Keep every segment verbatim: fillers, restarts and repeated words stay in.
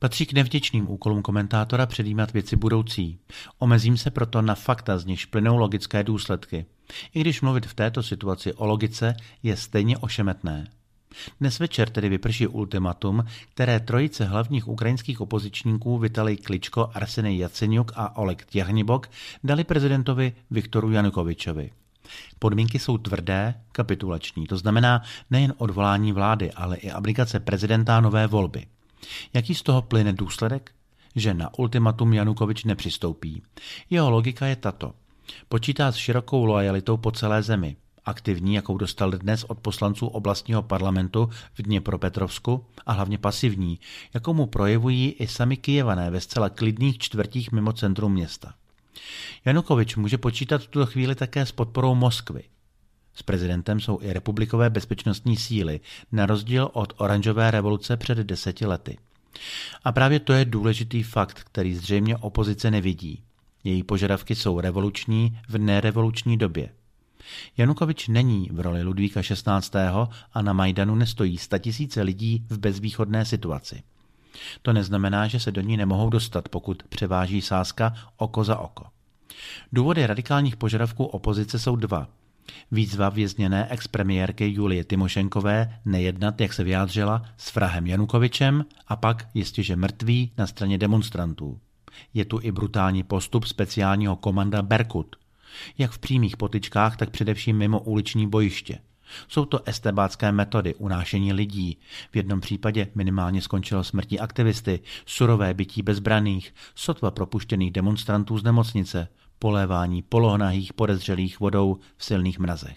Patří k nevděčným úkolům komentátora předjímat věci budoucí. Omezím se proto na fakta, z nichž plynou logické důsledky. I když mluvit v této situaci o logice je stejně ošemetné. Dnes večer tedy vyprší ultimatum, které trojice hlavních ukrajinských opozičníků Vitalij Kličko, Arsenij Jaceňuk a Oleg Tjahnibock dali prezidentovi Viktoru Janukovyčovi. Podmínky jsou tvrdé, kapitulační, to znamená nejen odvolání vlády, ale i abdikace prezidenta a nové volby. Jaký z toho plyne důsledek? Že na ultimatum Janukovyč nepřistoupí. Jeho logika je tato. Počítá s širokou loajalitou po celé zemi. Aktivní, jakou dostal dnes od poslanců oblastního parlamentu v Dněpropetrovsku, a hlavně pasivní, jakou mu projevují i sami Kyjevané ve zcela klidných čtvrtích mimo centrum města. Janukovyč může počítat v tuto chvíli také s podporou Moskvy. S prezidentem jsou i republikové bezpečnostní síly, na rozdíl od oranžové revoluce před deseti lety. A právě to je důležitý fakt, který zřejmě opozice nevidí. Její požadavky jsou revoluční v nerevoluční době. Janukovyč není v roli Ludvíka šestnáctého a na Majdanu nestojí statisíce lidí v bezvýchodné situaci. To neznamená, že se do ní nemohou dostat, pokud převáží sázka oko za oko. Důvody radikálních požadavků opozice jsou dva. Výzva vězněné expremiérky Julie Tymošenkové nejednat, jak se vyjádřila, s vrahem Janukovyčem a pak jistěže mrtví na straně demonstrantů. Je tu i brutální postup speciálního komanda Berkut. Jak v přímých potyčkách, tak především mimo uliční bojiště. Jsou to estébácké metody unášení lidí. V jednom případě minimálně skončilo smrtí aktivisty, surové bití bezbraných, sotva propuštěných demonstrantů z nemocnice, polévání polohnahých podezřelých vodou v silných mrazech.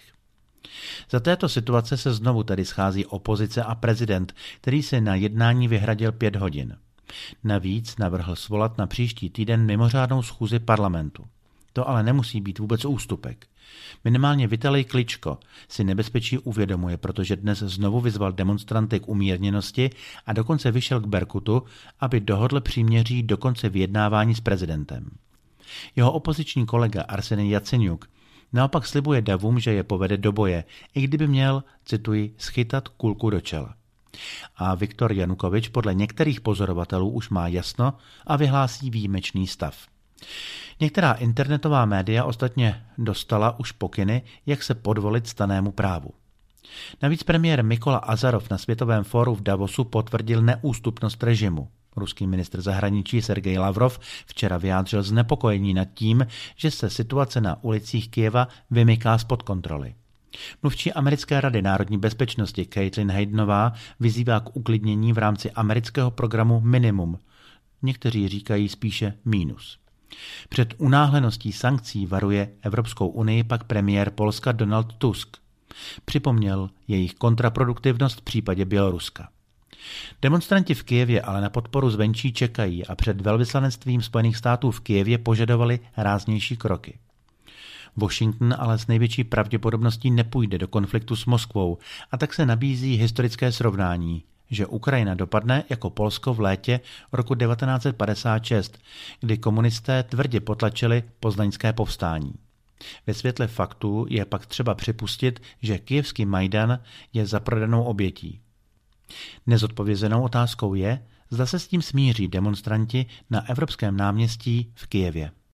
Za této situace se znovu tedy schází opozice a prezident, který se na jednání vyhradil pět hodin. Navíc navrhl svolat na příští týden mimořádnou schůzi parlamentu. To ale nemusí být vůbec ústupek. Minimálně Vitalij Kličko si nebezpečí uvědomuje, protože dnes znovu vyzval demonstranty k umírněnosti a dokonce vyšel k Berkutu, aby dohodl příměří do konce vyjednávání s prezidentem. Jeho opoziční kolega Arsenij Jaceňuk naopak slibuje davům, že je povede do boje, i kdyby měl, cituji, schytat kulku do čela. A Viktor Janukovyč podle některých pozorovatelů už má jasno a vyhlásí výjimečný stav. Některá internetová média ostatně dostala už pokyny, jak se podvolit stannému právu. Navíc premiér Mykola Azarov na Světovém fóru v Davosu potvrdil neústupnost režimu. Ruský ministr zahraničí Sergej Lavrov včera vyjádřil znepokojení nad tím, že se situace na ulicích Kyjeva vymyká spod kontroly. Mluvčí americké rady národní bezpečnosti Caitlin Haydenová vyzývá k uklidnění v rámci amerického programu Minimum. Někteří říkají spíše mínus. Před unáhleností sankcí varuje Evropskou unii pak premiér Polska Donald Tusk. Připomněl jejich kontraproduktivnost v případě Běloruska. Demonstranti v Kyjevě ale na podporu zvenčí čekají a před velvyslanectvím Spojených států v Kyjevě požadovali ráznější kroky. Washington ale s největší pravděpodobností nepůjde do konfliktu s Moskvou a tak se nabízí historické srovnání, že Ukrajina dopadne jako Polsko v létě roku devatenáct set padesát šest, kdy komunisté tvrdě potlačili poznaňské povstání. Ve světle faktů je pak třeba připustit, že kyjevský Majdan je zaprodanou obětí. Nezodpovězenou otázkou je, zda se s tím smíří demonstranti na Evropském náměstí v Kyjevě.